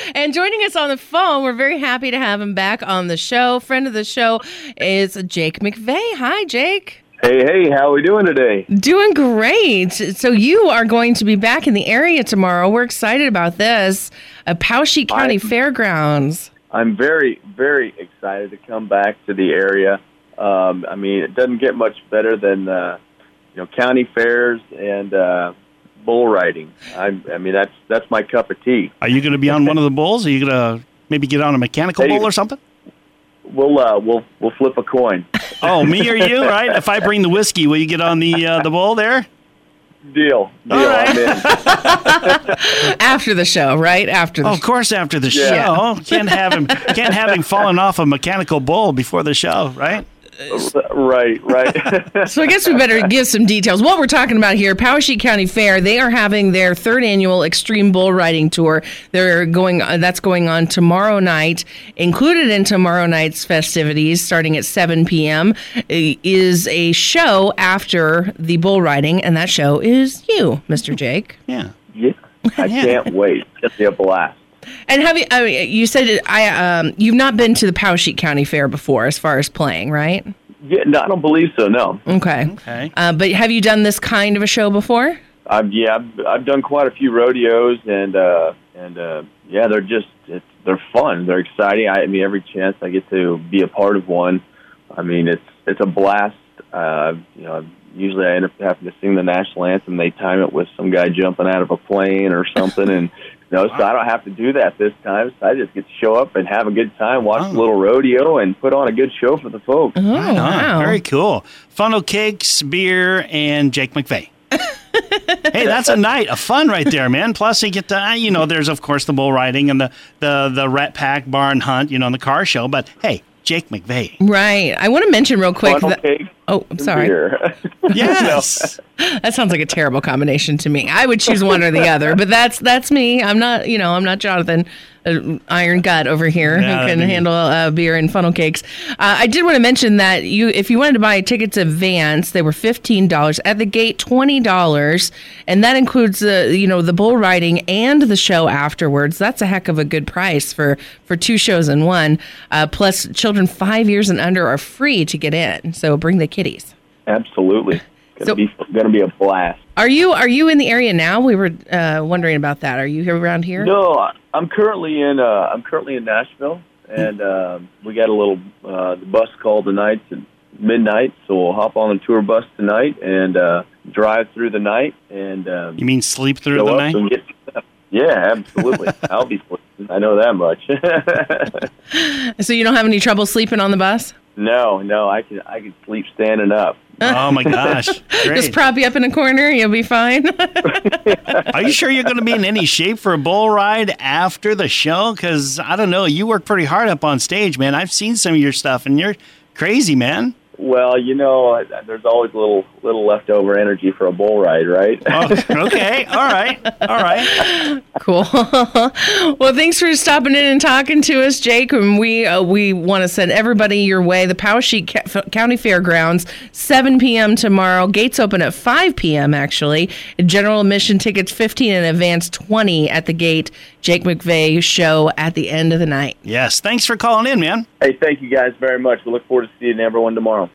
And joining us on the phone, we're very happy to have him back on the show. Friend of the show is Jake McVey. Hi, Jake. Hey, how are we doing today? Doing great. So you are going to be back in the area tomorrow. We're excited about this. Poweshiek County Fairgrounds. I'm very, very excited to come back to the area. It doesn't get much better than county fairs and bull riding. That's my cup of tea. Are you going to be on one of the bulls? Are you going to maybe get on a mechanical bull or something? We'll flip a coin. Oh, me or you, right? If I bring the whiskey, will you get on the bull there? Deal. All right. I'm in. After the show, right? After the of course, after the show. Can't have him falling off a mechanical bull before the show, right? Right. So I guess we better give some details. What we're talking about here, Poweshiek County Fair, they are having their third annual Extreme Bull Riding Tour. That's going on tomorrow night. Included in tomorrow night's festivities, starting at 7 p.m., is a show after the bull riding, and that show is you, Mr. Jake. Yeah. I can't wait. It's going to be a blast. And you said you've not been to the Poweshiek County Fair before as far as playing, right? Yeah, no, I don't believe so, no. Okay. But have you done this kind of a show before? I've done quite a few rodeos, and they're fun. They're exciting. Every chance I get to be a part of one, it's a blast. Usually I end up having to sing the national anthem. They time it with some guy jumping out of a plane or something, and so I don't have to do that this time. So I just get to show up and have a good time, watch a little rodeo, and put on a good show for the folks. Oh, wow. Very cool. Funnel cakes, beer, and Jake McVey. Hey, that's a night of fun right there, man. Plus, you get to, there's, of course, the bull riding and the Rat Pack barn hunt, and the car show. But, hey, Jake McVey. Right. I want to mention real quick Funnel cake. Oh, I'm sorry. Yes. That sounds like a terrible combination to me. I would choose one or the other, but that's me. I'm not Jonathan, Iron Gut over here who can handle beer and funnel cakes. I did want to mention that if you wanted to buy tickets advance, they were $15 at the gate, $20, and that includes the bull riding and the show afterwards. That's a heck of a good price for two shows in one. Plus, children 5 years and under are free to get in. So bring the kiddies. Absolutely. Going to be a blast. Are you in the area now? We were wondering about that. Are you here around here? No, I'm currently in Nashville, and we got a little the bus called tonight at midnight, so we'll hop on the tour bus tonight and drive through the night. And you mean sleep through the night? Yeah, absolutely. I'll be sleeping. I know that much. So you don't have any trouble sleeping on the bus? No, I can sleep standing up. Oh my gosh! Great. Just prop you up in a corner, you'll be fine. Are you sure you're going to be in any shape for a bull ride after the show? Because I don't know, you work pretty hard up on stage, man. I've seen some of your stuff, and you're crazy, man. Well, there's always a little leftover energy for a bull ride, right? Oh, okay. All right. Cool. Well, thanks for stopping in and talking to us, Jake. And we want to send everybody your way. The Poweshiek County Fairgrounds, 7 p.m. tomorrow. Gates open at 5 p.m., actually. General admission tickets, $15 in advance, $20 at the gate. Jake McVey show at the end of the night. Yes. Thanks for calling in, man. Hey, thank you guys very much. We look forward to seeing everyone tomorrow.